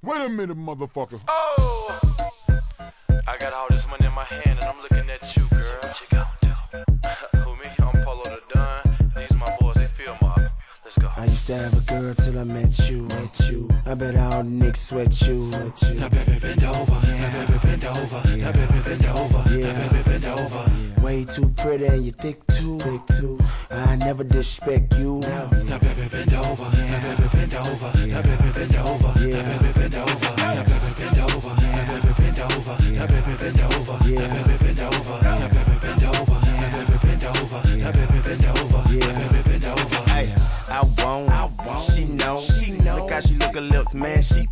Wait a minute, motherfucker. Oh, I got all this money in my hand and I'm looking at you, girl. So what you gonna do? Who me? I'm Polo the Don. These my boys, they feel mob. Let's go. I used to have a girl till I met you. I bet all niggas sweat you. Now baby bend over. Now baby bend over. Now baby bend over. Now baby bend over. Way too pretty and you thick too. I never disrespect you. Now baby bend over. Now baby bend over. Now baby bend over. Now baby bend over. Now baby bend over. Now baby bend over. Now baby bend over. Now baby bend over. Now baby bend over. Now baby bend over. Now baby bend over. Now baby bend over. Hey, I won't. She know. Look how she lick her lips, man. She